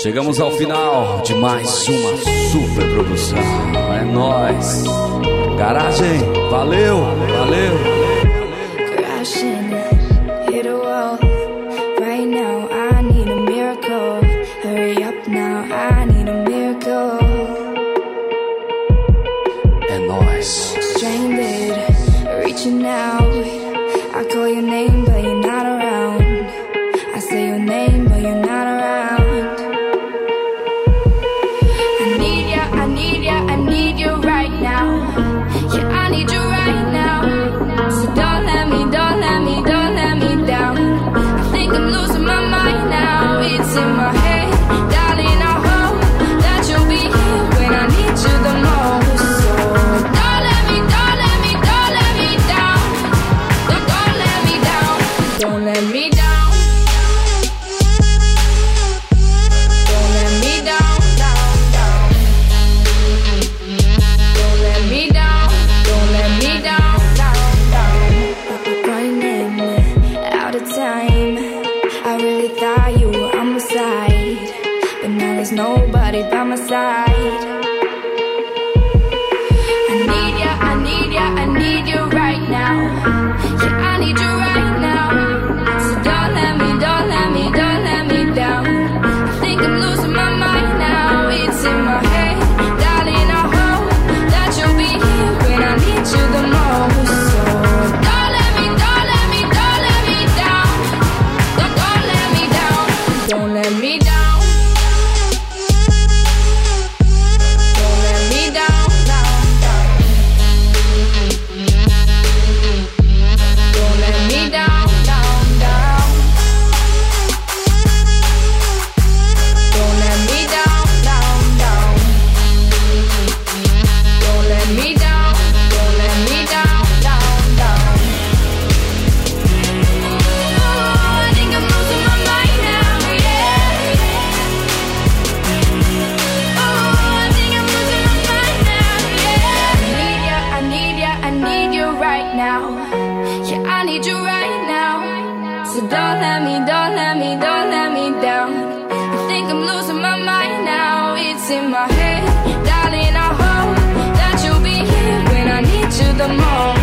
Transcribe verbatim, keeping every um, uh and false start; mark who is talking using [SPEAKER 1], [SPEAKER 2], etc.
[SPEAKER 1] Chegamos ao final de mais uma super produção. É nóis. Garagem, valeu, valeu.
[SPEAKER 2] Crashing, hit a wall. Right now, I need a miracle. Hurry up now, I need a miracle.
[SPEAKER 1] É nóis.
[SPEAKER 2] Stranded, reaching out. I call your name, but you're not around. I say your name, but you're not around. I need ya, I need ya, I need you right now. Yeah, I need you right now. So don't let me, don't let me, don't let me down. I think I'm losing my mind now. It's in my head, darling, I hope that you'll be here when I need you the most. So don't let me, don't let me, don't let me down. Don't, don't let me down. Don't let me down. Don't let me down, down, down. Don't let me down. Don't let me down, down, down. Running out of time. I really thought you were on my side, but now there's nobody by my side. I need ya, I need ya, I need you right now. Yeah, I need you right now. So don't let me, don't let me, don't let me down. I think I'm losing my mind now. It's in my head, darling, I hope that you'll be here when I need you the most. So don't let me, don't let me, don't let me down. Don't, don't let me down. Don't let me down. Don't let me down, down, down. Don't let me down, down, down. Don't let me down, down, down. Don't let me down, don't let me down, down, down. Oh, I think I'm losing my mind now, yeah. Oh, I think I'm losing my mind now, yeah. I need ya, I need ya, I need you right now. Yeah, I need you right now. So don't let me, don't let me, don't let me down. I think I'm losing my mind now. It's in my head, darling, I hope that you'll be here when I need you the most.